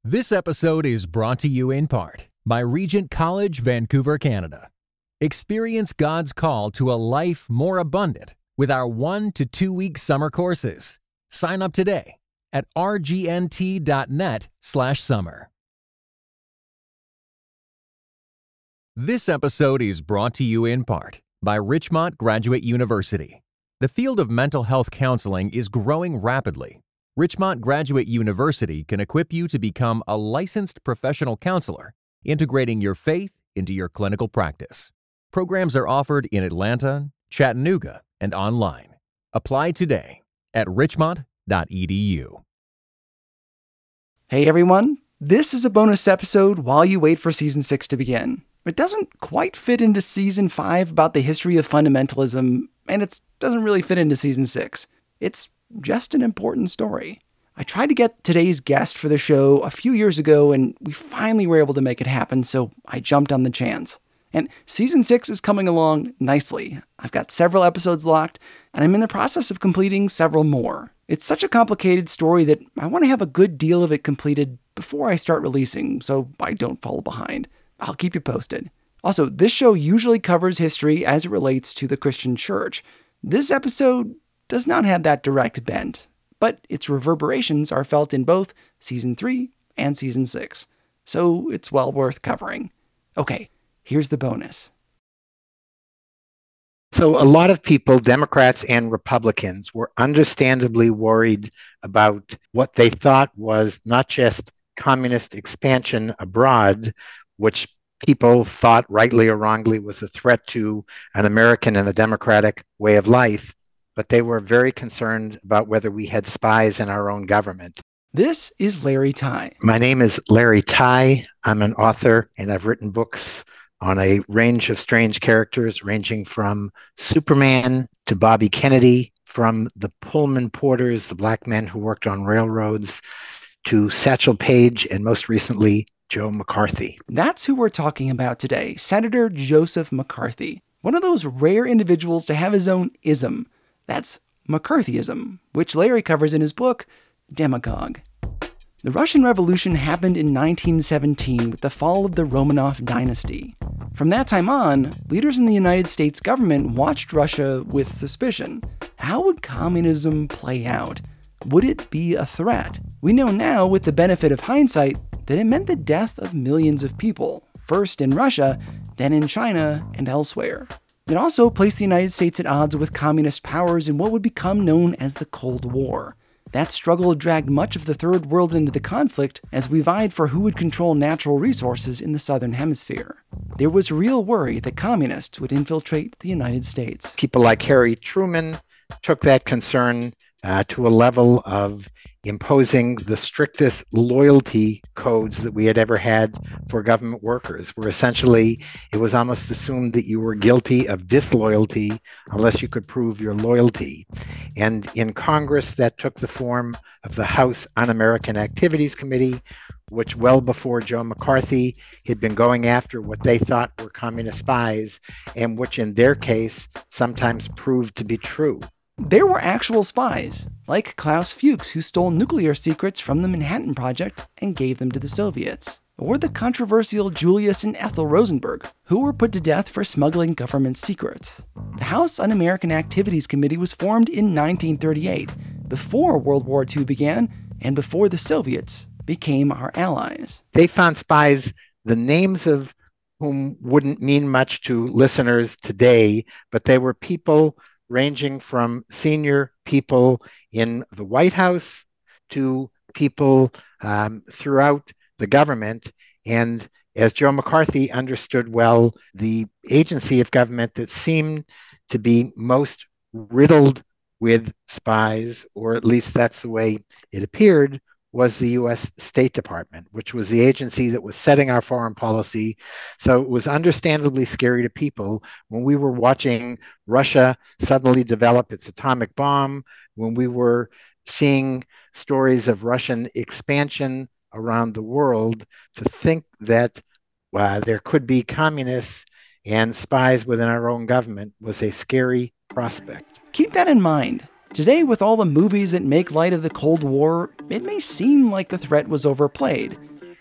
This episode is brought to you in part by Regent College, Vancouver, Canada. Experience God's call to a life more abundant with our 1 to 2 week summer courses. Sign up today at rgnt.net/summer. This episode is brought to you in part by Richmont Graduate University. The field of mental health counseling is growing rapidly. Richmont Graduate University can equip you to become a licensed professional counselor, integrating your faith into your clinical practice. Programs are offered in Atlanta, Chattanooga, and online. Apply today at richmont.edu. Hey everyone, this is a bonus episode while you wait for Season 6 to begin. It doesn't quite fit into Season 5 about the history of fundamentalism, and it doesn't really fit into Season 6. It's just an important story. I tried to get today's guest for the show a few years ago, and we finally were able to make it happen, so I jumped on the chance. And Season 6 is coming along nicely. I've got several episodes locked, and I'm in the process of completing several more. It's such a complicated story that I want to have a good deal of it completed before I start releasing, so I don't fall behind. I'll keep you posted. Also, this show usually covers history as it relates to the Christian church. This episode does not have that direct bent, but its reverberations are felt in both Season 3 and Season 6, so it's well worth covering. Okay, here's the bonus. So a lot of people, Democrats and Republicans, were understandably worried about what they thought was not just communist expansion abroad, which people thought rightly or wrongly was a threat to an American and a democratic way of life, but they were very concerned about whether we had spies in our own government. This is Larry Tye. My name is Larry Tye. I'm an author, and I've written books on a range of strange characters, ranging from Superman to Bobby Kennedy, from the Pullman porters, the black men who worked on railroads, to Satchel Paige, and most recently, Joe McCarthy. That's who we're talking about today, Senator Joseph McCarthy. One of those rare individuals to have his own ism. That's McCarthyism, which Larry covers in his book, Demagogue. The Russian Revolution happened in 1917 with the fall of the Romanov dynasty. From that time on, leaders in the United States government watched Russia with suspicion. How would communism play out? Would it be a threat? We know now, with the benefit of hindsight, that it meant the death of millions of people, first in Russia, then in China and elsewhere. It also placed the United States at odds with communist powers in what would become known as the Cold War. That struggle dragged much of the Third World into the conflict as we vied for who would control natural resources in the Southern Hemisphere. There was real worry that communists would infiltrate the United States. People like Harry Truman took that concern to a level of imposing the strictest loyalty codes that we had ever had for government workers, where essentially it was almost assumed that you were guilty of disloyalty unless you could prove your loyalty. And in Congress, that took the form of the House Un-American Activities Committee, which well before Joe McCarthy had been going after what they thought were communist spies, and which in their case sometimes proved to be true. There were actual spies, like Klaus Fuchs, who stole nuclear secrets from the Manhattan Project and gave them to the Soviets. Or the controversial Julius and Ethel Rosenberg, who were put to death for smuggling government secrets. The House Un-American Activities Committee was formed in 1938, before World War II began and before the Soviets became our allies. They found spies, the names of whom wouldn't mean much to listeners today, but they were people ranging from senior people in the White House to people throughout the government. And as Joe McCarthy understood well, the agency of government that seemed to be most riddled with spies, or at least that's the way it appeared, was the U.S. State Department, which was the agency that was setting our foreign policy. So it was understandably scary to people when we were watching Russia suddenly develop its atomic bomb, when we were seeing stories of Russian expansion around the world, to think that there could be communists and spies within our own government was a scary prospect. Keep that in mind. Today, with all the movies that make light of the Cold War, it may seem like the threat was overplayed.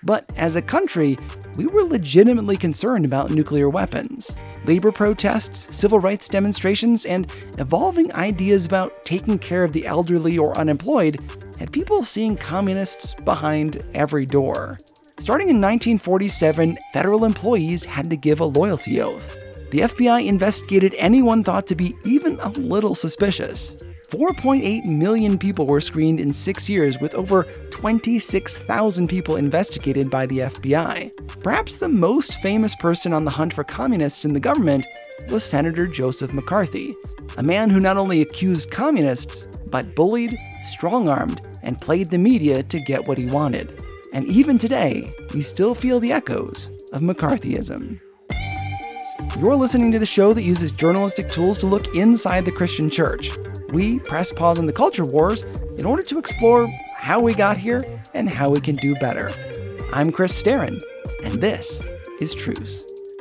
But as a country, we were legitimately concerned about nuclear weapons. Labor protests, civil rights demonstrations, and evolving ideas about taking care of the elderly or unemployed had people seeing communists behind every door. Starting in 1947, federal employees had to give a loyalty oath. The FBI investigated anyone thought to be even a little suspicious. 4.8 million people were screened in 6 years, with over 26,000 people investigated by the FBI. Perhaps the most famous person on the hunt for communists in the government was Senator Joseph McCarthy, a man who not only accused communists, but bullied, strong-armed, and played the media to get what he wanted. And even today, we still feel the echoes of McCarthyism. You're listening to the show that uses journalistic tools to look inside the Christian church. We press pause on the culture wars in order to explore how we got here and how we can do better. I'm Chris Staron, and this is Truce.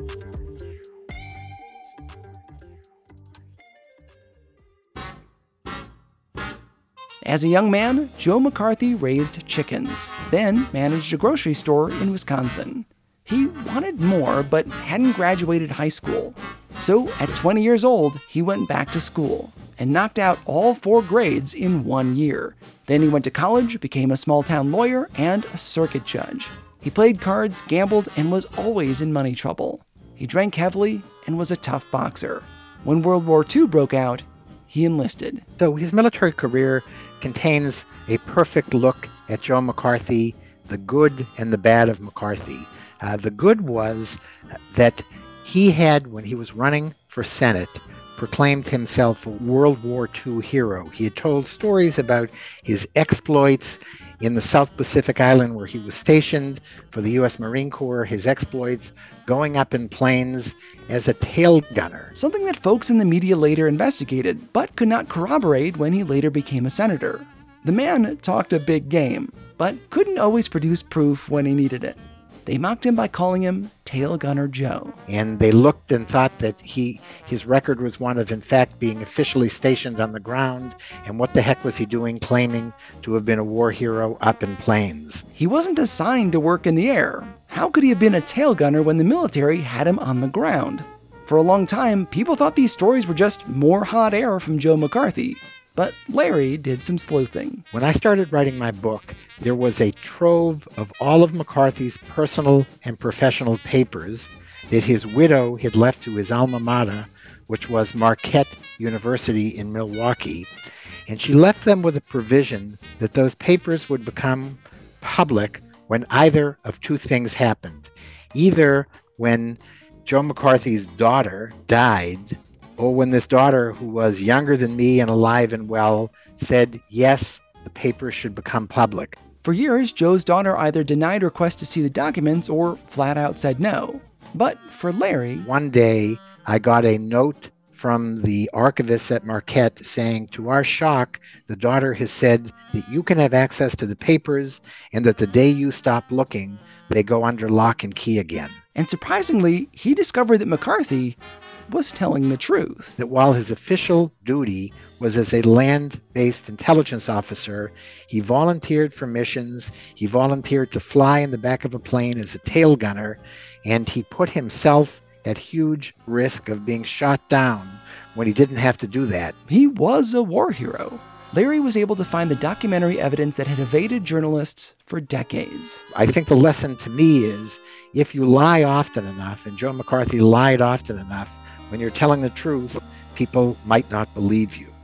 As a young man, Joe McCarthy raised chickens, then managed a grocery store in Wisconsin. He wanted more, but hadn't graduated high school. So at 20 years old, he went back to school and knocked out all 4 grades in 1 year. Then he went to college, became a small-town lawyer, and a circuit judge. He played cards, gambled, and was always in money trouble. He drank heavily and was a tough boxer. When World War II broke out, he enlisted. So his military career contains a perfect look at Joe McCarthy, the good and the bad of McCarthy. The good was that he had, when he was running for Senate, proclaimed himself a World War II hero. He had told stories about his exploits in the South Pacific Island where he was stationed for the U.S. Marine Corps, his exploits going up in planes as a tail gunner. Something that folks in the media later investigated, but could not corroborate when he later became a senator. The man talked a big game, but couldn't always produce proof when he needed it. They mocked him by calling him Tail Gunner Joe. And they looked and thought that his record was one of, in fact, being officially stationed on the ground. And what the heck was he doing claiming to have been a war hero up in planes? He wasn't assigned to work in the air. How could he have been a tail gunner when the military had him on the ground? For a long time, people thought these stories were just more hot air from Joe McCarthy. But Larry did some sleuthing. When I started writing my book, there was a trove of all of McCarthy's personal and professional papers that his widow had left to his alma mater, which was Marquette University in Milwaukee. And she left them with a provision that those papers would become public when either of 2 things happened. Either when Joe McCarthy's daughter died, or when this daughter, who was younger than me and alive and well, said, yes, the papers should become public. For years, Joe's daughter either denied requests to see the documents or flat out said no. But for Larry... One day, I got a note from the archivist at Marquette saying, to our shock, the daughter has said that you can have access to the papers and that the day you stop looking, they go under lock and key again. And surprisingly, he discovered that McCarthy was telling the truth. That while his official duty was as a land-based intelligence officer, he volunteered for missions, he volunteered to fly in the back of a plane as a tail gunner, and he put himself at huge risk of being shot down when he didn't have to do that. He was a war hero. Larry was able to find the documentary evidence that had evaded journalists for decades. I think the lesson to me is, if you lie often enough, and Joe McCarthy lied often enough, when you're telling the truth, people might not believe you.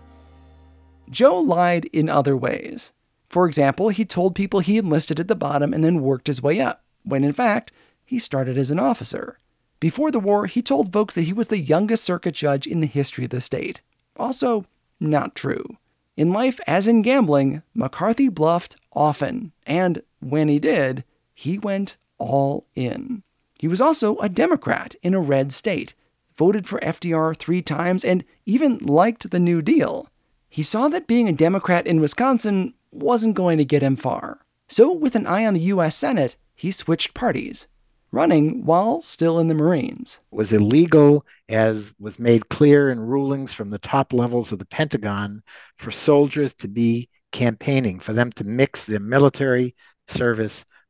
Joe lied in other ways. For example, he told people he enlisted at the bottom and then worked his way up, when in fact, he started as an officer. Before the war, he told folks that he was the youngest circuit judge in the history of the state. Also, not true. In life, as in gambling, McCarthy bluffed often, and when he did, he went all in. He was also a Democrat in a red state, voted for FDR 3 times, and even liked the New Deal. He saw that being a Democrat in Wisconsin wasn't going to get him far. So with an eye on the U.S. Senate, he switched parties, running while still in the Marines. It was illegal, as was made clear in rulings from the top levels of the Pentagon, for soldiers to be campaigning, for them to mix their military service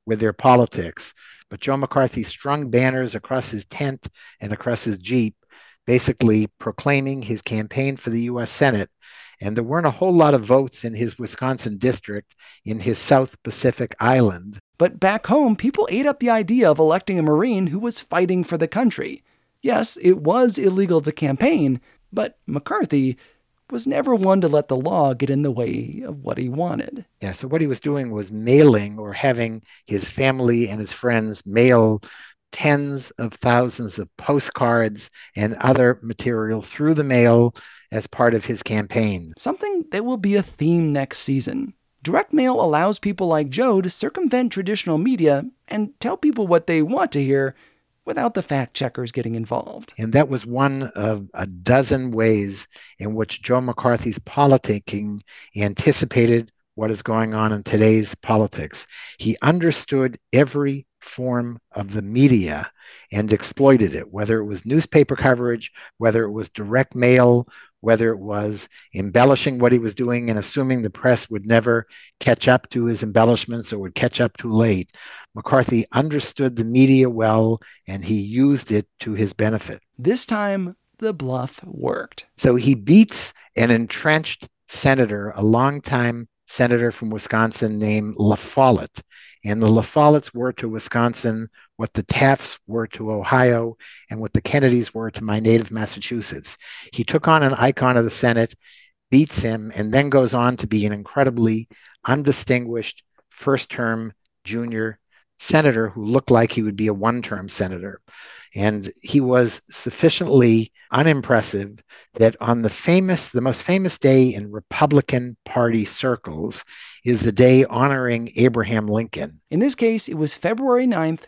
with their politics. But Joe McCarthy strung banners across his tent and across his Jeep, basically proclaiming his campaign for the U.S. Senate. And there weren't a whole lot of votes in his Wisconsin district, in his South Pacific island. But back home, people ate up the idea of electing a Marine who was fighting for the country. Yes, it was illegal to campaign, but McCarthy was never one to let the law get in the way of what he wanted. Yeah, so what he was doing was mailing, or having his family and his friends mail tens of thousands of postcards and other material through the mail as part of his campaign. Something that will be a theme next season. Direct mail allows people like Joe to circumvent traditional media and tell people what they want to hear without the fact checkers getting involved. And that was one of a dozen ways in which Joe McCarthy's politicking anticipated what is going on in today's politics. He understood every form of the media and exploited it, whether it was newspaper coverage, whether it was direct mail, whether it was embellishing what he was doing and assuming the press would never catch up to his embellishments or would catch up too late. McCarthy understood the media well, and he used it to his benefit. This time, the bluff worked. So he beats an entrenched senator, a longtime senator from Wisconsin named La Follette. And the La Follettes were to Wisconsin what the Tafts were to Ohio and what the Kennedys were to my native Massachusetts. He took on an icon of the Senate, beats him, and then goes on to be an incredibly undistinguished first-term junior senator who looked like he would be a one-term senator. And he was sufficiently unimpressive that on the most famous day in Republican Party circles is the day honoring Abraham Lincoln. In this case, it was February 9th,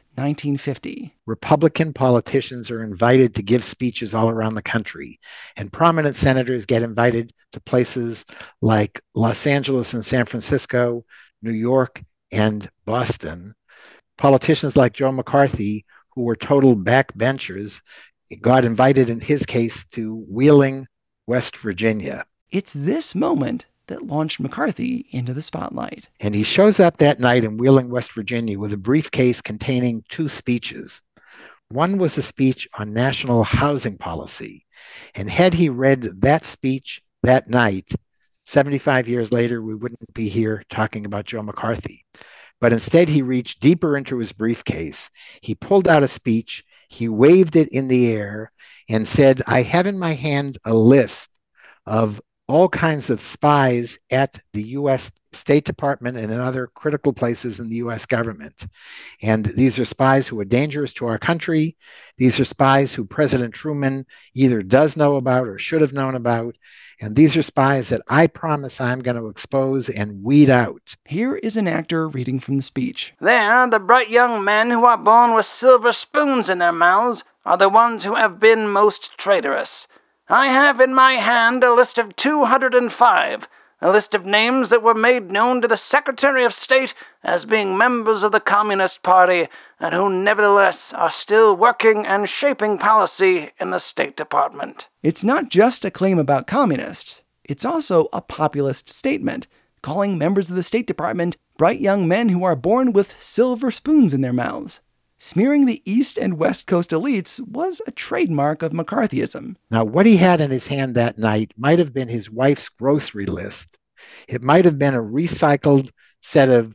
1950. Republican politicians are invited to give speeches all around the country, and prominent senators get invited to places like Los Angeles and San Francisco, New York, and Boston. Politicians like Joe McCarthy, who were total backbenchers, got invited in his case to Wheeling, West Virginia. It's this moment that launched McCarthy into the spotlight. And he shows up that night in Wheeling, West Virginia with a briefcase containing two speeches. One was a speech on national housing policy. And had he read that speech that night, 75 years later, we wouldn't be here talking about Joe McCarthy. But instead, he reached deeper into his briefcase. He pulled out a speech, he waved it in the air, and said, "I have in my hand a list of all kinds of spies at the U.S. State Department and in other critical places in the U.S. government. And these are spies who are dangerous to our country. These are spies who President Truman either does know about or should have known about. And these are spies that I promise I'm going to expose and weed out." Here is an actor reading from the speech. "There, the bright young men who are born with silver spoons in their mouths are the ones who have been most traitorous. I have in my hand a list of 205, a list of names that were made known to the Secretary of State as being members of the Communist Party and who nevertheless are still working and shaping policy in the State Department." It's not just a claim about communists. It's also a populist statement, calling members of the State Department bright young men who are born with silver spoons in their mouths. Smearing the East and West Coast elites was a trademark of McCarthyism. Now, what he had in his hand that night might have been his wife's grocery list. It might have been a recycled set of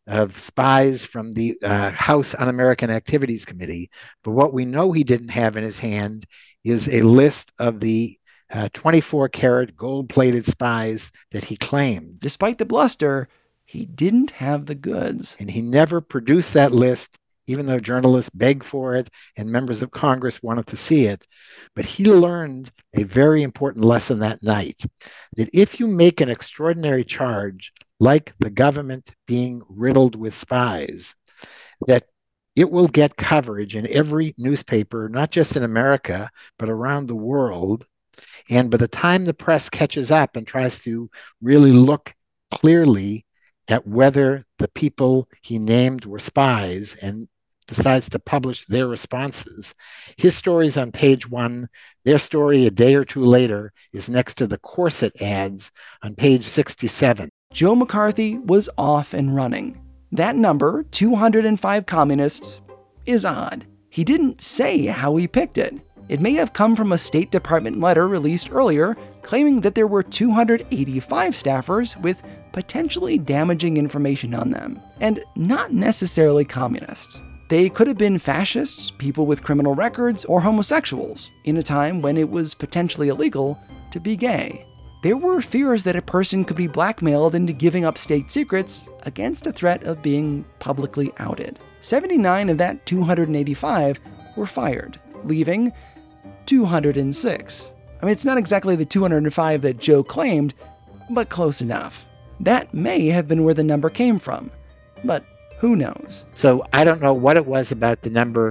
spies from the House Un-American Activities Committee. But what we know he didn't have in his hand is a list of the 24-karat gold-plated spies that he claimed. Despite the bluster, he didn't have the goods. And he never produced that list, even though journalists begged for it and members of Congress wanted to see it. But he learned a very important lesson that night, that if you make an extraordinary charge, like the government being riddled with spies, that it will get coverage in every newspaper, not just in America, but around the world. And by the time the press catches up and tries to really look clearly at whether the people he named were spies and decides to publish their responses, his story's on page 1. Their story a day or two later is next to the corset ads on page 67. Joe McCarthy was off and running. That number, 205 communists, is odd. He didn't say how he picked it. It may have come from a State Department letter released earlier claiming that there were 285 staffers with potentially damaging information on them, and not necessarily communists. They could have been fascists, people with criminal records, or homosexuals, in a time when it was potentially illegal to be gay. There were fears that a person could be blackmailed into giving up state secrets against a threat of being publicly outed. 79 of that 285 were fired, leaving 206. It's not exactly the 205 that Joe claimed, but close enough. That may have been where the number came from, but who knows? So I don't know what it was about the number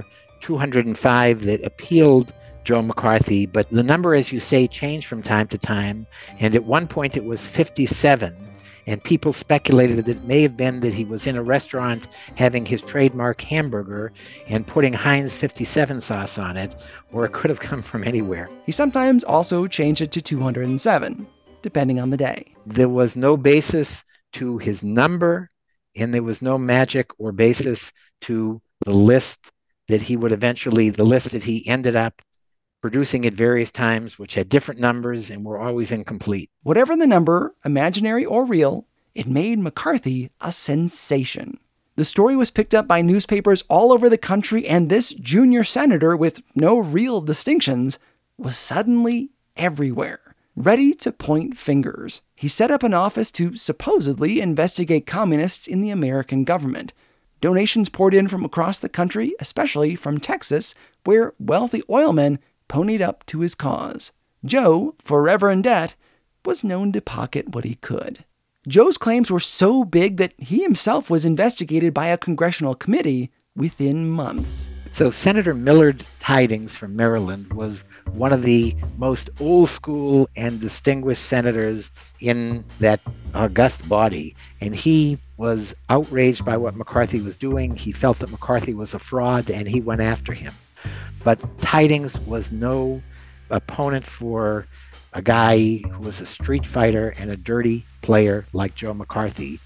205 that appealed Joe McCarthy, but the number, as you say, changed from time to time, and at one point it was 57, and people speculated that it may have been that he was in a restaurant having his trademark hamburger and putting Heinz 57 sauce on it, or it could have come from anywhere. He sometimes also changed it to 207, depending on the day. There was no basis to his number, and there was no magic or basis to the list that he would eventually, the list that he ended up producing at various times, which had different numbers and were always incomplete. Whatever the number, imaginary or real, it made McCarthy a sensation. The story was picked up by newspapers all over the country, and this junior senator with no real distinctions was suddenly everywhere, ready to point fingers. He set up an office to supposedly investigate communists in the American government. Donations poured in from across the country, especially from Texas, where wealthy oilmen ponied up to his cause. Joe, forever in debt, was known to pocket what he could. Joe's claims were so big that he himself was investigated by a congressional committee within months. So Senator Millard Tydings from Maryland was one of the most old school and distinguished senators in that august body, and he was outraged by what McCarthy was doing. He felt that McCarthy was a fraud, and he went after him. But Tydings was no opponent for a guy who was a street fighter and a dirty player like Joe McCarthy.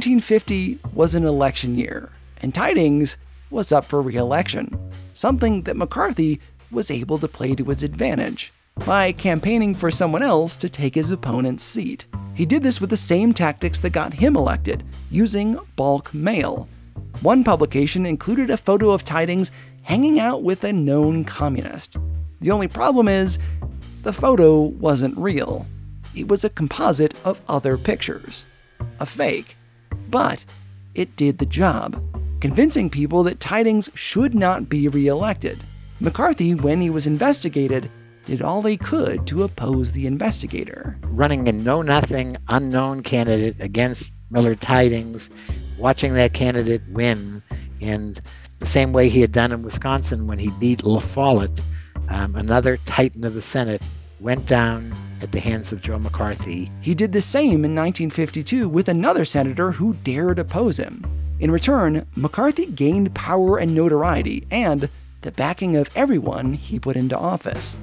1950 was an election year, and Tydings was up for re-election, something that McCarthy was able to play to his advantage by campaigning for someone else to take his opponent's seat. He did this with the same tactics that got him elected, using bulk mail. One publication included a photo of Tydings hanging out with a known communist. The only problem is, the photo wasn't real. It was a composite of other pictures. A fake. But it did the job, convincing people that Tydings should not be re-elected. McCarthy, when he was investigated, did all he could to oppose the investigator. Running a know-nothing, unknown candidate against Millard Tydings, watching that candidate win, and the same way he had done in Wisconsin when he beat La Follette, another titan of the Senate, went down at the hands of Joe McCarthy. He did the same in 1952 with another senator who dared oppose him. In return, McCarthy gained power and notoriety and the backing of everyone he put into office.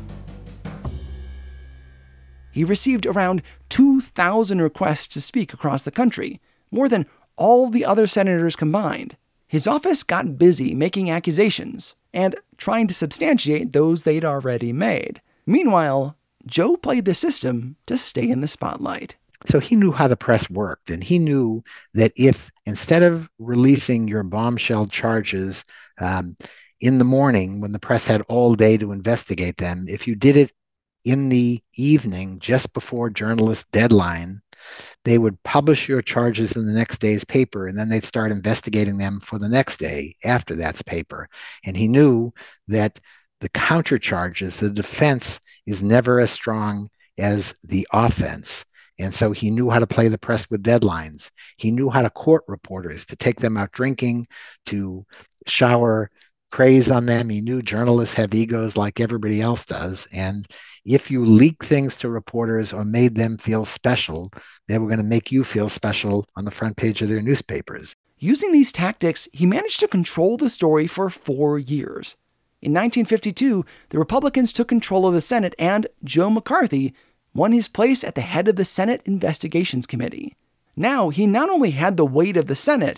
He received around 2,000 requests to speak across the country, more than all the other senators combined. His office got busy making accusations and trying to substantiate those they'd already made. Meanwhile, Joe played the system to stay in the spotlight. So he knew how the press worked, and he knew that if, instead of releasing your bombshell charges in the morning when the press had all day to investigate them, if you did it in the evening just before journalist deadline, they would publish your charges in the next day's paper, and then they'd start investigating them for the next day after that's paper. And he knew that the counter charges, the defense, is never as strong as the offense. And so he knew how to play the press with deadlines. He knew how to court reporters, to take them out drinking, to shower praise on them. He knew journalists have egos like everybody else does. And if you leak things to reporters or made them feel special, they were going to make you feel special on the front page of their newspapers. Using these tactics, he managed to control the story for 4 years. In 1952, the Republicans took control of the Senate, and Joe McCarthy won his place at the head of the Senate Investigations Committee. Now, he not only had the weight of the Senate,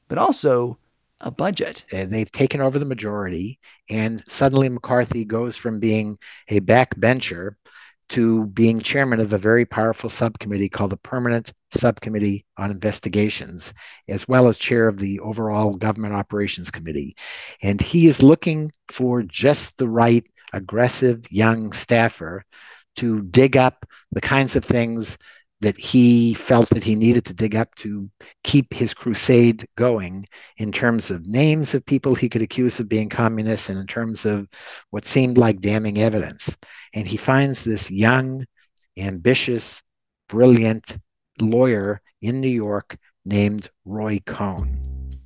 but also a budget. They've taken over the majority, and suddenly McCarthy goes from being a backbencher to being chairman of a very powerful subcommittee called the Permanent Subcommittee on Investigations, as well as chair of the overall Government Operations Committee. And he is looking for just the right aggressive young staffer to dig up the kinds of things that he felt that he needed to dig up to keep his crusade going in terms of names of people he could accuse of being communists and in terms of what seemed like damning evidence. And he finds this young, ambitious, brilliant lawyer in New York named Roy Cohn.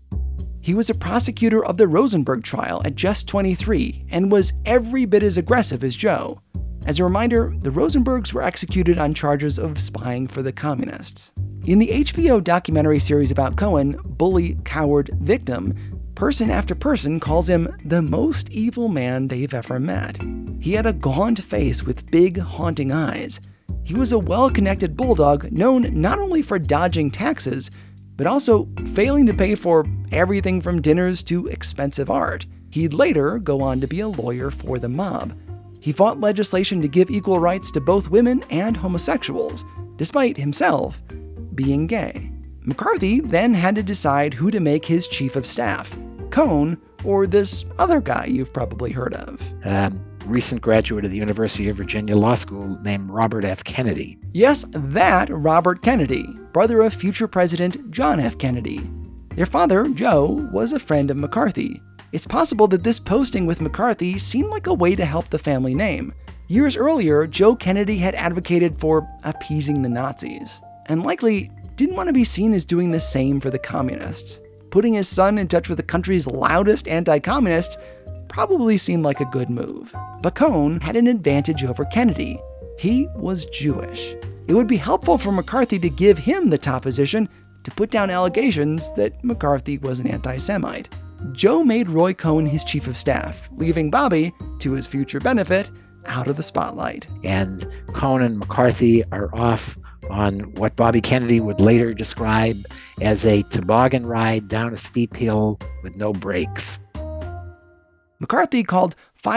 He was a prosecutor of the Rosenberg trial at just 23 and was every bit as aggressive as Joe. As a reminder, the Rosenbergs were executed on charges of spying for the communists. In the HBO documentary series about Cohen, Bully, Coward, Victim, person after person calls him the most evil man they've ever met. He had a gaunt face with big, haunting eyes. He was a well-connected bulldog known not only for dodging taxes, but also failing to pay for everything from dinners to expensive art. He'd later go on to be a lawyer for the mob. He fought legislation to give equal rights to both women and homosexuals, despite himself being gay. McCarthy then had to decide who to make his chief of staff, Cohn or this other guy you've probably heard of. Recent graduate of the University of Virginia Law School named Robert F. Kennedy. Yes, that Robert Kennedy, brother of future President John F. Kennedy. Their father, Joe, was a friend of McCarthy. It's possible that this posting with McCarthy seemed like a way to help the family name. Years earlier, Joe Kennedy had advocated for appeasing the Nazis, and likely didn't want to be seen as doing the same for the communists. Putting his son in touch with the country's loudest anti-communists probably seemed like a good move. But Cohn had an advantage over Kennedy. He was Jewish. It would be helpful for McCarthy to give him the top position to put down allegations that McCarthy was an anti-Semite. Joe made Roy Cohn his chief of staff, leaving Bobby, to his future benefit, out of the spotlight. And Cohn and McCarthy are off on what Bobby Kennedy would later describe as a toboggan ride down a steep hill with no brakes. McCarthy called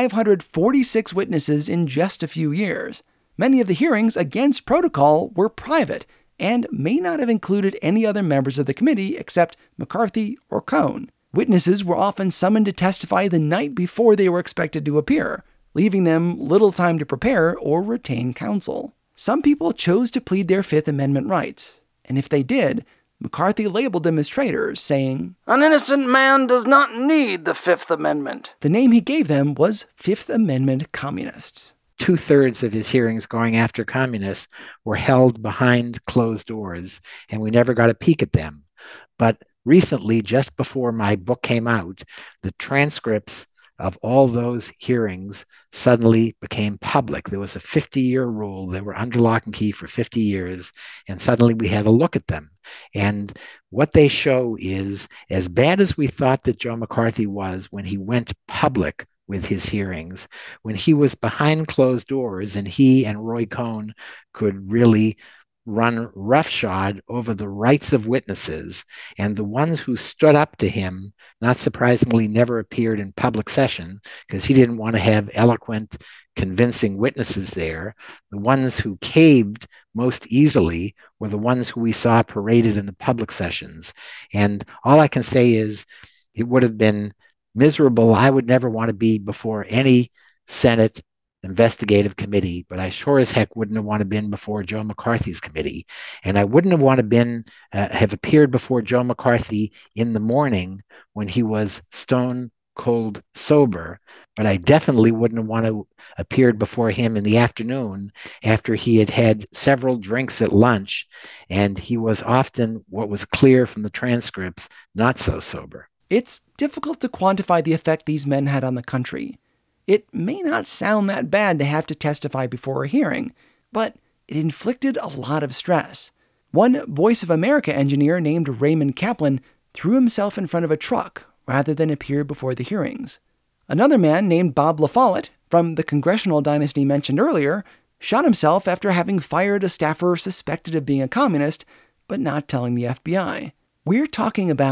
546 witnesses in just a few years. Many of the hearings against protocol were private and may not have included any other members of the committee except McCarthy or Cohn. Witnesses were often summoned to testify the night before they were expected to appear, leaving them little time to prepare or retain counsel. Some people chose to plead their Fifth Amendment rights, and if they did, McCarthy labeled them as traitors, saying, "An innocent man does not need the Fifth Amendment." The name he gave them was Fifth Amendment communists. 2/3 of his hearings going after communists were held behind closed doors, and we never got a peek at them. But recently, just before my book came out, the transcripts of all those hearings suddenly became public. There was a 50-year rule. They were under lock and key for 50 years, and suddenly we had a look at them. And what they show is, as bad as we thought that Joe McCarthy was when he went public with his hearings, when he was behind closed doors and he and Roy Cohn could really run roughshod over the rights of witnesses, and the ones who stood up to him, not surprisingly, never appeared in public session because he didn't want to have eloquent, convincing witnesses there. The ones who caved most easily were the ones who we saw paraded in the public sessions. And all I can say is it would have been miserable. I would never want to be before any Senate investigative committee, but I sure as heck wouldn't have wanted to been before Joe McCarthy's committee. And I wouldn't have wanted to have appeared before Joe McCarthy in the morning when he was stone cold sober, but I definitely wouldn't have wanted to appeared before him in the afternoon after he had had several drinks at lunch, and he was often, what was clear from the transcripts, not so sober. It's difficult to quantify the effect these men had on the country. It may not sound that bad to have to testify before a hearing, but it inflicted a lot of stress. One Voice of America engineer named Raymond Kaplan threw himself in front of a truck rather than appear before the hearings. Another man named Bob LaFollette, from the congressional dynasty mentioned earlier, shot himself after having fired a staffer suspected of being a communist, but not telling the FBI. We're talking about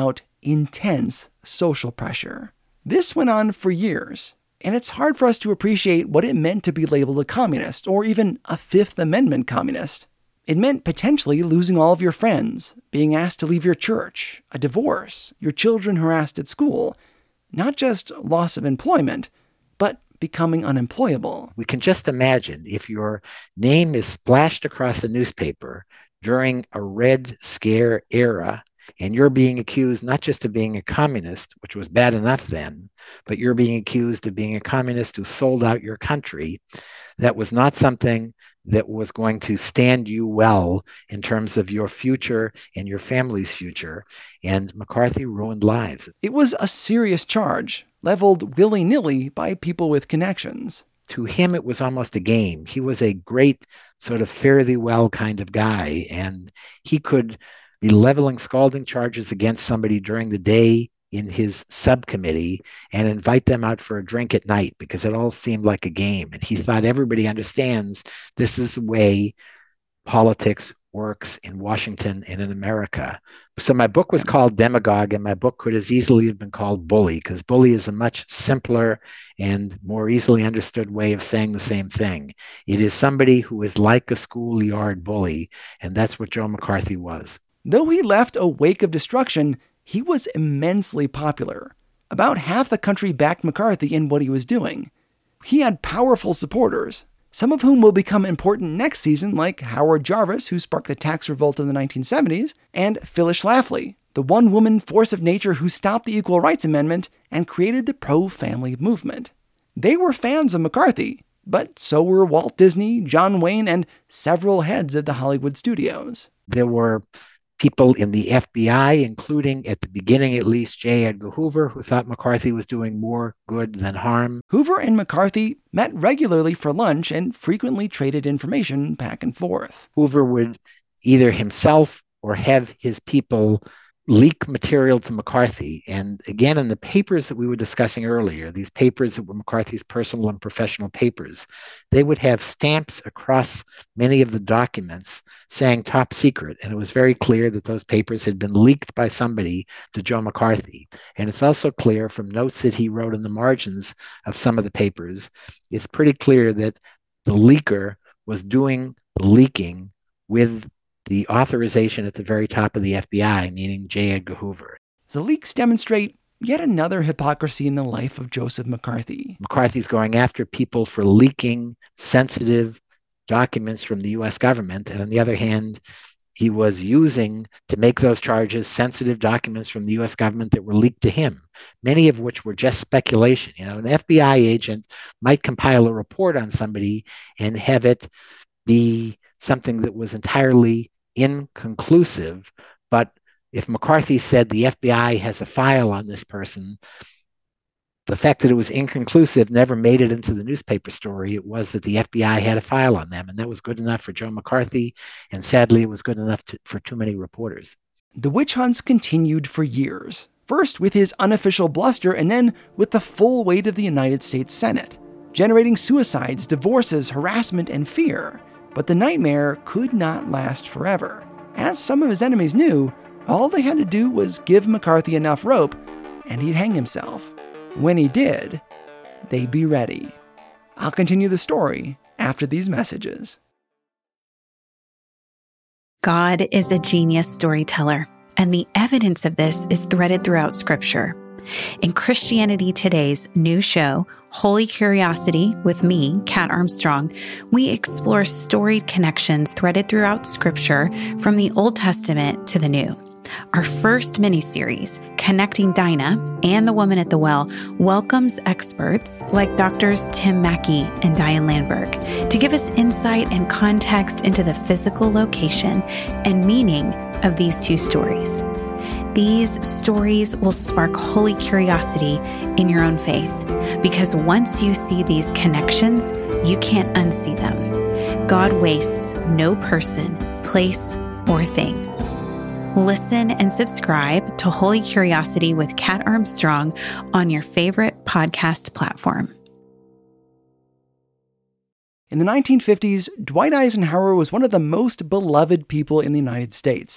intense social pressure. This went on for years, and it's hard for us to appreciate what it meant to be labeled a communist, or even a Fifth Amendment communist. It meant potentially losing all of your friends, being asked to leave your church, a divorce, your children harassed at school, not just loss of employment, but becoming unemployable. We can just imagine if your name is splashed across the newspaper during a Red Scare era, and you're being accused not just of being a communist, which was bad enough then, but you're being accused of being a communist who sold out your country. That was not something that was going to stand you well in terms of your future and your family's future. And McCarthy ruined lives. It was a serious charge, leveled willy-nilly by people with connections. To him, it was almost a game. He was a great sort of fare-thee-well kind of guy, and he could be leveling scalding charges against somebody during the day in his subcommittee and invite them out for a drink at night because it all seemed like a game. And he thought everybody understands this is the way politics works in Washington and in America. So my book was called Demagogue, and my book could as easily have been called Bully, because bully is a much simpler and more easily understood way of saying the same thing. It is somebody who is like a schoolyard bully, and that's what Joe McCarthy was. Though he left a wake of destruction, he was immensely popular. About half the country backed McCarthy in what he was doing. He had powerful supporters, some of whom will become important next season, like Howard Jarvis, who sparked the tax revolt in the 1970s, and Phyllis Schlafly, the one-woman force of nature who stopped the Equal Rights Amendment and created the pro-family movement. They were fans of McCarthy, but so were Walt Disney, John Wayne, and several heads of the Hollywood studios. There were people in the FBI, including at the beginning at least J. Edgar Hoover, who thought McCarthy was doing more good than harm. Hoover and McCarthy met regularly for lunch and frequently traded information back and forth. Hoover would either himself or have his people leak material to McCarthy. And again, in the papers that we were discussing earlier, these papers that were McCarthy's personal and professional papers, they would have stamps across many of the documents saying top secret. And it was very clear that those papers had been leaked by somebody to Joe McCarthy. And it's also clear from notes that he wrote in the margins of some of the papers, it's pretty clear that the leaker was doing the leaking with the authorization at the very top of the FBI, meaning J. Edgar Hoover. The leaks demonstrate yet another hypocrisy in the life of Joseph McCarthy. McCarthy's going after people for leaking sensitive documents from the U.S. government, and on the other hand, he was using to make those charges sensitive documents from the U.S. government that were leaked to him, many of which were just speculation. You know, an FBI agent might compile a report on somebody and have it be something that was entirely inconclusive, but if McCarthy said the FBI has a file on this person, the fact that it was inconclusive never made it into the newspaper story. It was that the FBI had a file on them, and that was good enough for Joe McCarthy, and sadly it was good enough for too many reporters. The witch hunts continued for years, first with his unofficial bluster and then with the full weight of the United States Senate, generating suicides, divorces, harassment, and fear. But the nightmare could not last forever. As some of his enemies knew, all they had to do was give McCarthy enough rope, and he'd hang himself. When he did, they'd be ready. I'll continue the story after these messages. God is a genius storyteller, and the evidence of this is threaded throughout Scripture. In Christianity Today's new show, Holy Curiosity, with me, Kat Armstrong, we explore storied connections threaded throughout Scripture from the Old Testament to the New. Our first mini-series, Connecting Dinah and the Woman at the Well, welcomes experts like Drs. Tim Mackey and Diane Landberg to give us insight and context into the physical location and meaning of these two stories. These stories will spark holy curiosity in your own faith, because once you see these connections, you can't unsee them. God wastes no person, place, or thing. Listen and subscribe to Holy Curiosity with Kat Armstrong on your favorite podcast platform. In the 1950s, Dwight Eisenhower was one of the most beloved people in the United States.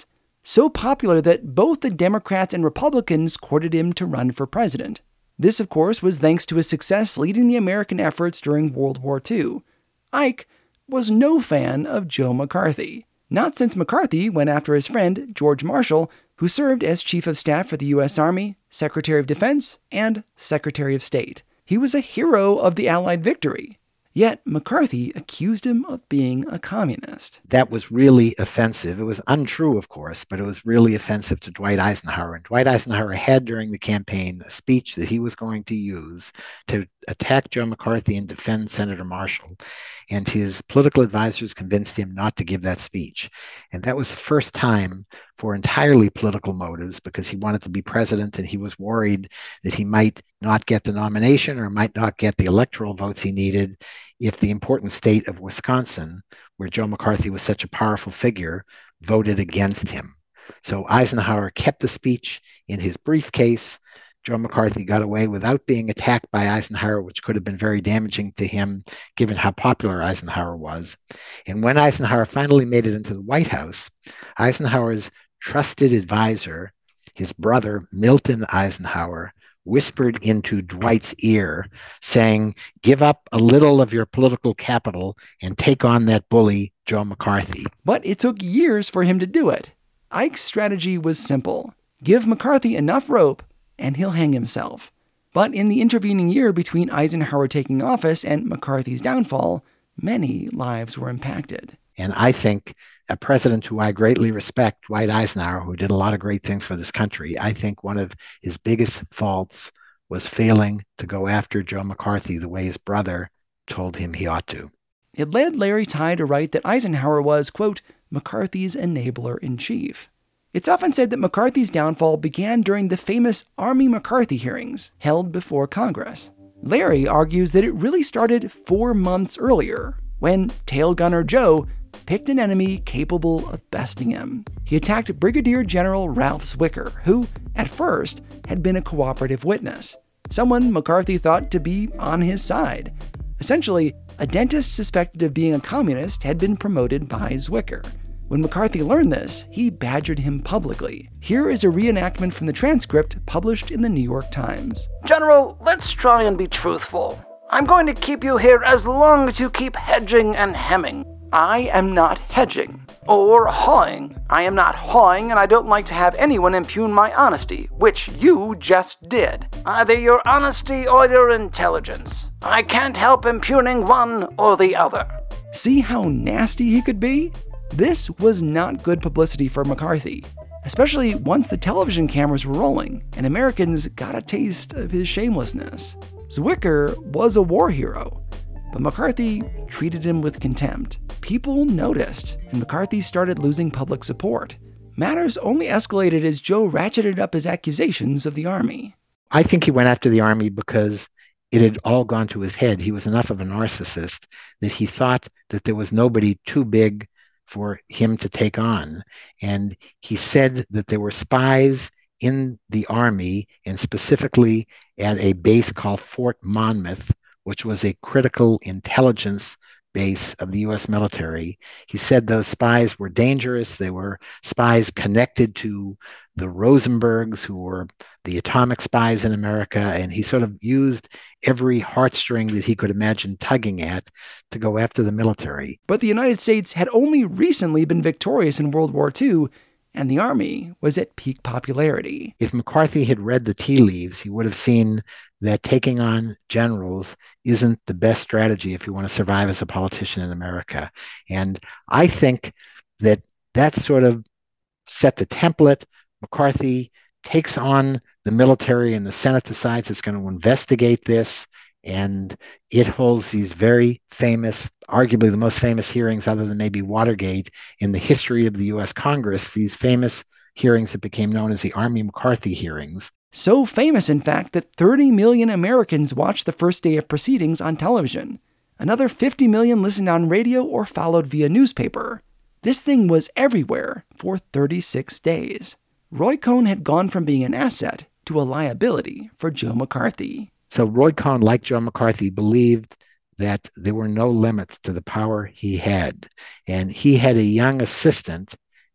so popular that both the Democrats and Republicans courted him to run for president. This, of course, was thanks to his success leading the American efforts during World War II. Ike was no fan of Joe McCarthy. Not since McCarthy went after his friend, George Marshall, who served as Chief of Staff for the U.S. Army, Secretary of Defense, and Secretary of State. He was a hero of the Allied victory. Yet McCarthy accused him of being a communist. That was really offensive. It was untrue, of course, but it was really offensive to Dwight Eisenhower. And Dwight Eisenhower had during the campaign a speech that he was going to use to attack Joe McCarthy and defend Senator Marshall. And his political advisors convinced him not to give that speech. And that was the first time for entirely political motives, because he wanted to be president and he was worried that he might not get the nomination or might not get the electoral votes he needed if the important state of Wisconsin, where Joe McCarthy was such a powerful figure, voted against him. So Eisenhower kept the speech in his briefcase. Joe McCarthy got away without being attacked by Eisenhower, which could have been very damaging to him, given how popular Eisenhower was. And when Eisenhower finally made it into the White House, Eisenhower's trusted advisor, his brother, Milton Eisenhower, whispered into Dwight's ear, saying, "Give up a little of your political capital and take on that bully, Joe McCarthy." But it took years for him to do it. Ike's strategy was simple. Give McCarthy enough rope and he'll hang himself. But in the intervening year between Eisenhower taking office and McCarthy's downfall, many lives were impacted. And I think a president who I greatly respect, Dwight Eisenhower, who did a lot of great things for this country, I think one of his biggest faults was failing to go after Joe McCarthy the way his brother told him he ought to. It led Larry Tye to write that Eisenhower was, quote, McCarthy's enabler-in-chief. It's often said that McCarthy's downfall began during the famous Army McCarthy hearings held before Congress. Larry argues that it really started 4 months earlier, when Tail Gunner Joe picked an enemy capable of besting him. He attacked Brigadier General Ralph Zwicker, who, at first, had been a cooperative witness, someone McCarthy thought to be on his side. Essentially, a dentist suspected of being a communist had been promoted by Zwicker. When McCarthy learned this, he badgered him publicly. Here is a reenactment from the transcript published in the New York Times. General, let's try and be truthful. I'm going to keep you here as long as you keep hedging and hemming. I am not hedging. Or hawing. I am not hawing, and I don't like to have anyone impugn my honesty, which you just did. Either your honesty or your intelligence. I can't help impugning one or the other. See how nasty he could be? This was not good publicity for McCarthy, especially once the television cameras were rolling and Americans got a taste of his shamelessness. Zwicker was a war hero, but McCarthy treated him with contempt. People noticed, and McCarthy started losing public support. Matters only escalated as Joe ratcheted up his accusations of the Army. I think he went after the Army because it had all gone to his head. He was enough of a narcissist that he thought that there was nobody too big for him to take on. And he said that there were spies in the Army, and specifically at a base called Fort Monmouth, which was a critical intelligence base of the U.S. military. He said those spies were dangerous. They were spies connected to the Rosenbergs, who were the atomic spies in America, and he sort of used every heartstring that he could imagine tugging at to go after the military. But the United States had only recently been victorious in World War II, and the Army was at peak popularity. If McCarthy had read the tea leaves, he would have seen that taking on generals isn't the best strategy if you want to survive as a politician in America. And I think that that sort of set the template. McCarthy takes on the military, and the Senate decides it's going to investigate this. And it holds these very famous, arguably the most famous hearings, other than maybe Watergate, in the history of the U.S. Congress, these famous hearings that became known as the Army McCarthy hearings. So famous, in fact, that 30 million Americans watched the first day of proceedings on television. Another 50 million listened on radio or followed via newspaper. This thing was everywhere for 36 days. Roy Cohn had gone from being an asset to a liability for Joe McCarthy. So Roy Cohn, like Joe McCarthy, believed that there were no limits to the power he had. And he had a young assistant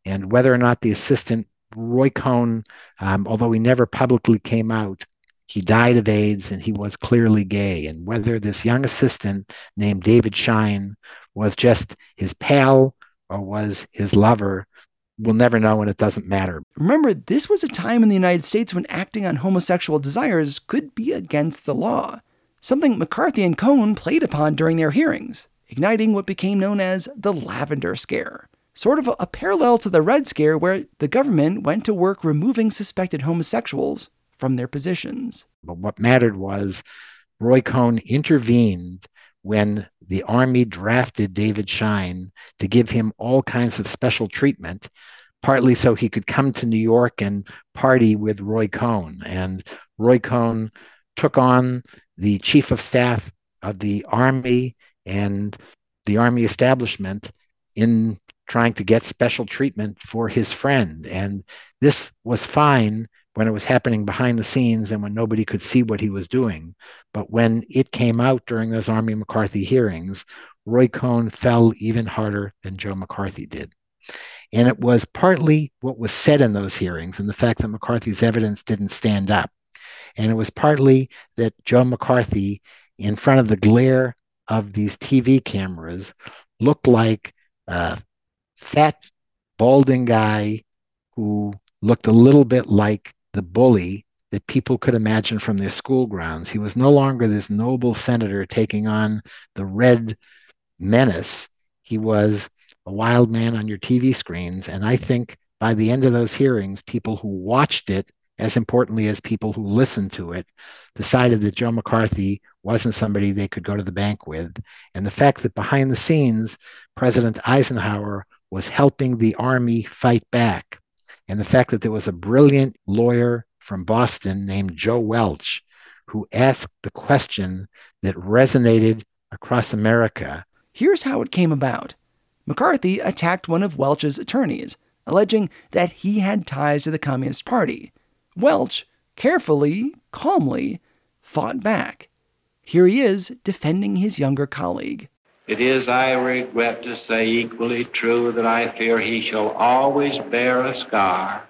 and whether or not the assistant, Roy Cohn, although he never publicly came out, he died of AIDS and he was clearly gay. And whether this young assistant named David Schein was just his pal or was his lover, we'll never know, and it doesn't matter. Remember, this was a time in the United States when acting on homosexual desires could be against the law, something McCarthy and Cohn played upon during their hearings, igniting what became known as the Lavender Scare, sort of a parallel to the Red Scare where the government went to work removing suspected homosexuals from their positions. But what mattered was Roy Cohn intervened when the Army drafted David Schein to give him all kinds of special treatment, partly so he could come to New York and party with Roy Cohn. And Roy Cohn took on the chief of staff of the Army and the Army establishment in trying to get special treatment for his friend. And this was fine when it was happening behind the scenes and when nobody could see what he was doing. But when it came out during those Army McCarthy hearings, Roy Cohn fell even harder than Joe McCarthy did. And it was partly what was said in those hearings and the fact that McCarthy's evidence didn't stand up. And it was partly that Joe McCarthy, in front of the glare of these TV cameras, looked like a fat, balding guy who looked a little bit like the bully that people could imagine from their school grounds. He was no longer this noble senator taking on the red menace. He was a wild man on your TV screens. And I think by the end of those hearings, people who watched it, as importantly as people who listened to it, decided that Joe McCarthy wasn't somebody they could go to the bank with. And the fact that behind the scenes, President Eisenhower was helping the Army fight back, and the fact that there was a brilliant lawyer from Boston named Joe Welch who asked the question that resonated across America. Here's how it came about. McCarthy attacked one of Welch's attorneys, alleging that he had ties to the Communist Party. Welch, carefully, calmly, fought back. Here he is defending his younger colleague. It is, I regret to say, equally true that I fear he shall always bear a scar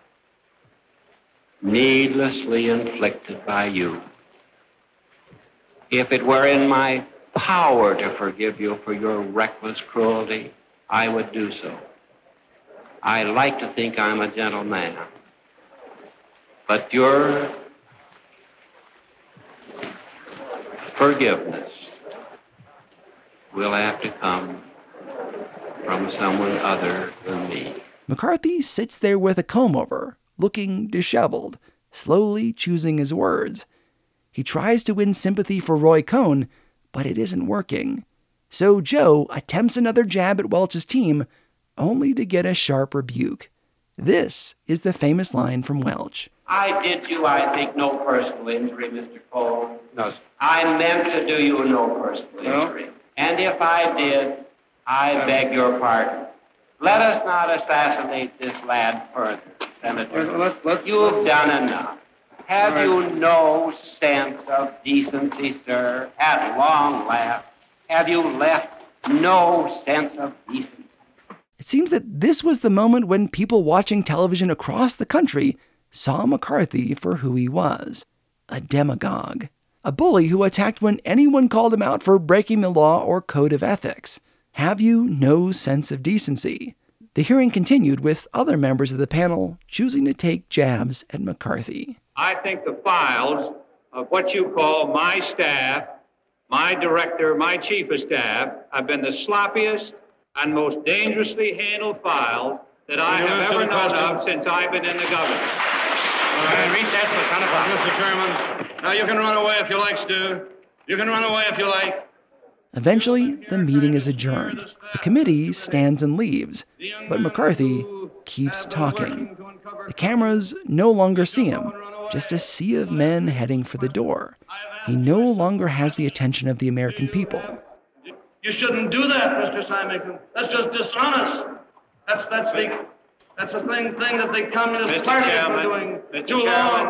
needlessly inflicted by you. If it were in my power to forgive you for your reckless cruelty, I would do so. I like to think I'm a gentleman, but your forgiveness will have to come from someone other than me. McCarthy sits there with a comb-over, looking disheveled, slowly choosing his words. He tries to win sympathy for Roy Cohn, but it isn't working. So Joe attempts another jab at Welch's team, only to get a sharp rebuke. This is the famous line from Welch. I did you, I think, no personal injury, Mr. Cole. No, sir. I meant to do you no personal injury. And if I did, I beg your pardon. Let us not assassinate this lad further, Senator. You've done enough. Have you no sense of decency, sir? At long last, have you left no sense of decency? It seems that this was the moment when people watching television across the country saw McCarthy for who he was, a demagogue, a bully who attacked when anyone called him out for breaking the law or code of ethics. Have you no sense of decency? The hearing continued with other members of the panel choosing to take jabs at McCarthy. I think the files of what you call my staff, my director, my chief of staff, have been the sloppiest and most dangerously handled files that I have ever known of since I've been in the government. All right, recess for 10 o'clock. Mr. Chairman, now you can run away if you like, Stu. You can run away if you like. Eventually, the meeting is adjourned. The committee stands and leaves, but McCarthy keeps talking. The cameras no longer see him, just a sea of men heading for the door. He no longer has the attention of the American people. You shouldn't do that, Mr. Symington. That's just dishonest. That's the thing that the Communist Party has been doing too long.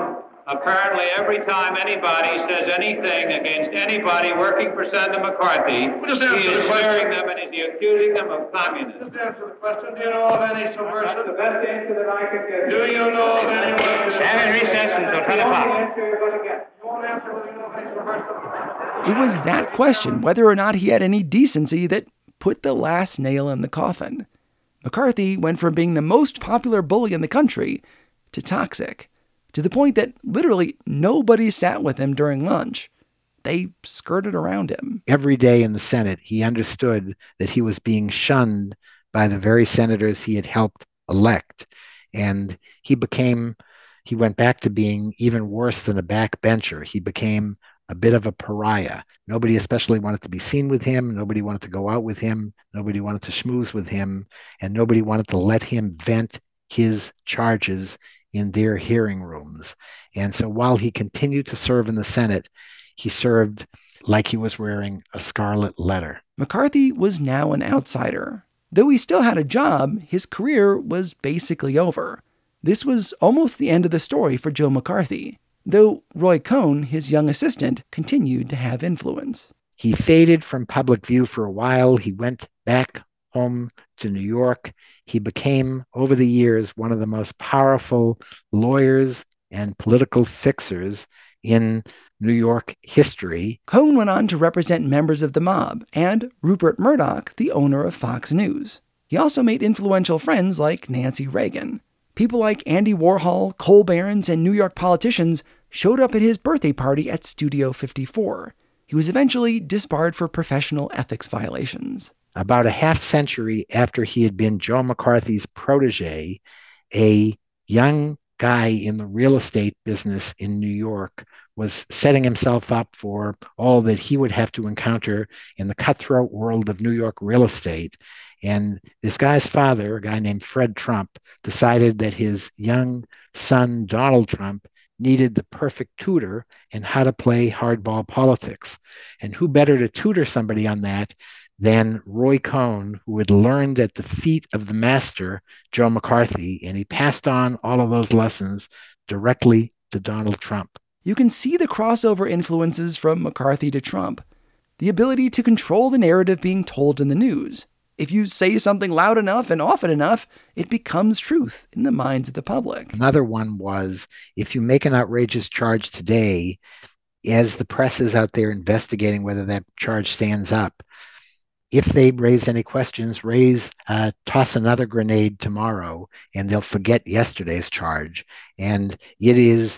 Apparently, every time anybody says anything against anybody working for Senator McCarthy, he is swearing them and is accusing them of communism. Just answer the question. Do you know of any subversive? That's the best answer that I can give. Do you know of anyone? Stand in recess until 10 o'clock. You won't answer whether you know of any subversive. It was that question, whether or not he had any decency, that put the last nail in the coffin. McCarthy went from being the most popular bully in the country to toxic, to the point that literally nobody sat with him during lunch. They skirted around him. Every day in the Senate, he understood that he was being shunned by the very senators he had helped elect. And he went back to being even worse than a backbencher. He became a bit of a pariah. Nobody especially wanted to be seen with him. Nobody wanted to go out with him. Nobody wanted to schmooze with him. And nobody wanted to let him vent his charges in their hearing rooms. And so while he continued to serve in the Senate, he served like he was wearing a scarlet letter. McCarthy was now an outsider. Though he still had a job, his career was basically over. This was almost the end of the story for Joe McCarthy, though Roy Cohn, his young assistant, continued to have influence. He faded from public view for a while. He went back home to New York. He became, over the years, one of the most powerful lawyers and political fixers in New York history. Cohn went on to represent members of the mob and Rupert Murdoch, the owner of Fox News. He also made influential friends like Nancy Reagan. People like Andy Warhol, Cole Barons, and New York politicians showed up at his birthday party at Studio 54. He was eventually disbarred for professional ethics violations. About a half century after he had been Joe McCarthy's protege, a young guy in the real estate business in New York was setting himself up for all that he would have to encounter in the cutthroat world of New York real estate. And this guy's father, a guy named Fred Trump, decided that his young son, Donald Trump, needed the perfect tutor in how to play hardball politics. And who better to tutor somebody on that than Roy Cohn, who had learned at the feet of the master, Joe McCarthy, and he passed on all of those lessons directly to Donald Trump. You can see the crossover influences from McCarthy to Trump. The ability to control the narrative being told in the news. If you say something loud enough and often enough, it becomes truth in the minds of the public. Another one was, if you make an outrageous charge today, as the press is out there investigating whether that charge stands up, if they raise any questions, toss another grenade tomorrow, and they'll forget yesterday's charge. And it is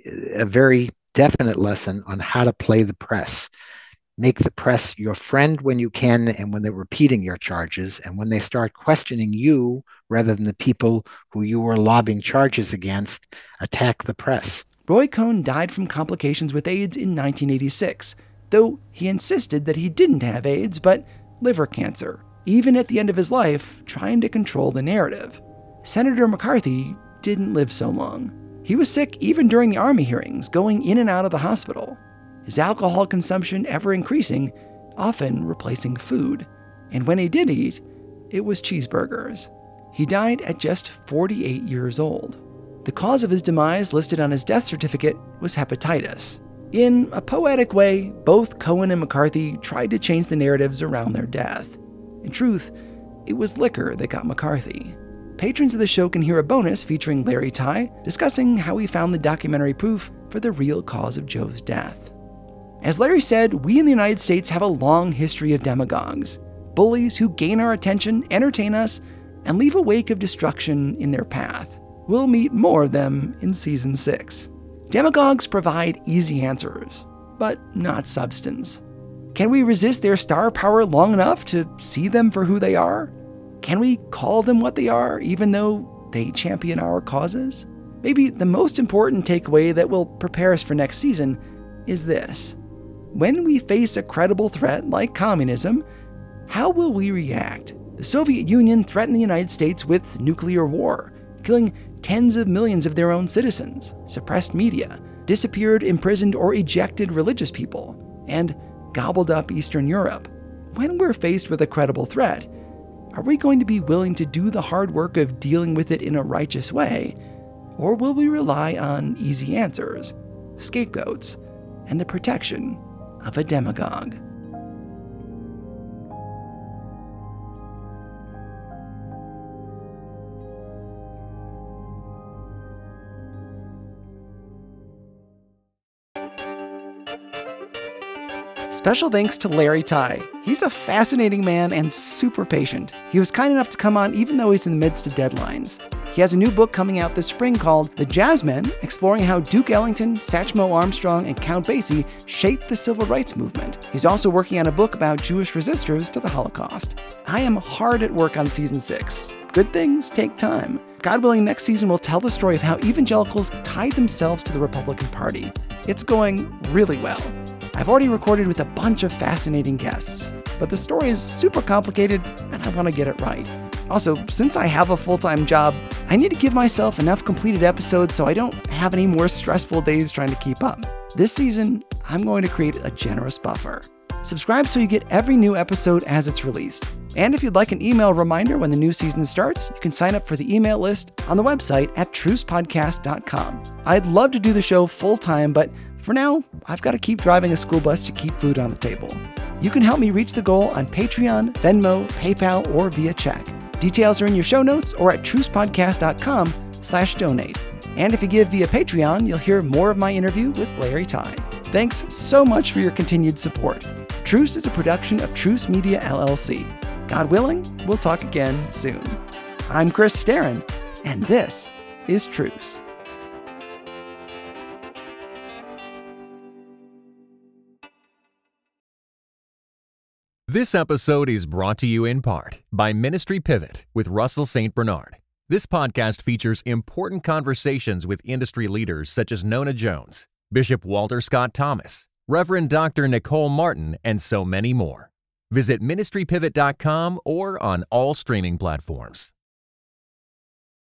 a very definite lesson on how to play the press. Make the press your friend when you can and when they're repeating your charges, and when they start questioning you rather than the people who you were lobbing charges against, attack the press. Roy Cohn died from complications with AIDS in 1986, though he insisted that he didn't have AIDS, but liver cancer, even at the end of his life, trying to control the narrative. Senator McCarthy didn't live so long. He was sick even during the Army hearings, going in and out of the hospital. His alcohol consumption ever increasing, often replacing food. And when he did eat, it was cheeseburgers. He died at just 48 years old. The cause of his demise listed on his death certificate was hepatitis. In a poetic way, both Cohen and McCarthy tried to change the narratives around their death. In truth, it was liquor that got McCarthy. Patrons of the show can hear a bonus featuring Larry Tye discussing how he found the documentary proof for the real cause of Joe's death. As Larry said, we in the United States have a long history of demagogues, bullies who gain our attention, entertain us, and leave a wake of destruction in their path. We'll meet more of them in Season 6. Demagogues provide easy answers, but not substance. Can we resist their star power long enough to see them for who they are? Can we call them what they are, even though they champion our causes? Maybe the most important takeaway that will prepare us for next season is this. When we face a credible threat like communism, how will we react? The Soviet Union threatened the United States with nuclear war, killing tens of millions of their own citizens, suppressed media, disappeared, imprisoned, or ejected religious people, and gobbled up Eastern Europe. When we're faced with a credible threat, are we going to be willing to do the hard work of dealing with it in a righteous way? Or will we rely on easy answers, scapegoats, and the protection of a demagogue? Special thanks to Larry Tye. He's a fascinating man and super patient. He was kind enough to come on even though he's in the midst of deadlines. He has a new book coming out this spring called The Jazzmen, exploring how Duke Ellington, Satchmo Armstrong, and Count Basie shaped the civil rights movement. He's also working on a book about Jewish resistors to the Holocaust. I am hard at work on season 6. Good things take time. God willing, next season will tell the story of how evangelicals tied themselves to the Republican Party. It's going really well. I've already recorded with a bunch of fascinating guests, but the story is super complicated and I want to get it right. Also, since I have a full-time job, I need to give myself enough completed episodes so I don't have any more stressful days trying to keep up. This season, I'm going to create a generous buffer. Subscribe so you get every new episode as it's released. And if you'd like an email reminder when the new season starts, you can sign up for the email list on the website at trucepodcast.com. I'd love to do the show full-time, but for now, I've got to keep driving a school bus to keep food on the table. You can help me reach the goal on Patreon, Venmo, PayPal, or via check. Details are in your show notes or at trucepodcast.com/donate. And if you give via Patreon, you'll hear more of my interview with Larry Tye. Thanks so much for your continued support. Truce is a production of Truce Media LLC. God willing, we'll talk again soon. I'm Chris Staron, and this is Truce. This episode is brought to you in part by Ministry Pivot with Russell St. Bernard. This podcast features important conversations with industry leaders such as Nona Jones, Bishop Walter Scott Thomas, Reverend Dr. Nicole Martin, and so many more. Visit ministrypivot.com or on all streaming platforms.